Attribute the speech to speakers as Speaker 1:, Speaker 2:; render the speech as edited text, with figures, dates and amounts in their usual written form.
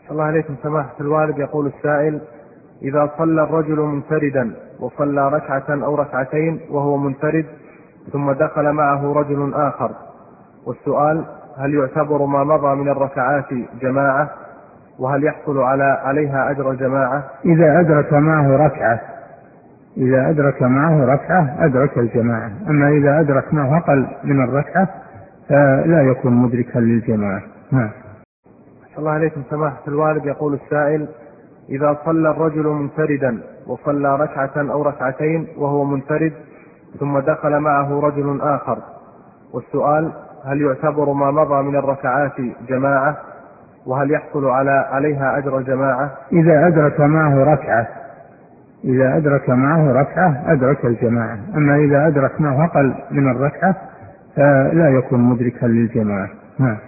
Speaker 1: الله عليكم سماحة الوالد. يقول السائل: إذا صلى الرجل منفردا وصلى ركعة أو ركعتين وهو منفرد ثم دخل معه رجل آخر، والسؤال: هل يعتبر ما مضى من الركعات جماعة؟ وهل يحصل عليها أجر الجماعة؟
Speaker 2: إذا أدرك معه ركعة أدرك الجماعة، أما إذا أدرك معه أقل من الركعة فلا يكون مدركا للجماعة.
Speaker 1: الله عليكم سماحة الوالد. يقول السائل: إذا صلى الرجل منفردا وصلى ركعة أو ركعتين وهو منفرد ثم دخل معه رجل آخر، والسؤال: هل يعتبر ما مضى من الركعات جماعة؟ وهل يحصل عليها أجر الجماعة؟
Speaker 2: إذا أدرك معه ركعة أدرك الجماعة، أما إذا أدرك معه أقل من الركعة فلا يكون مدركا للجماعة.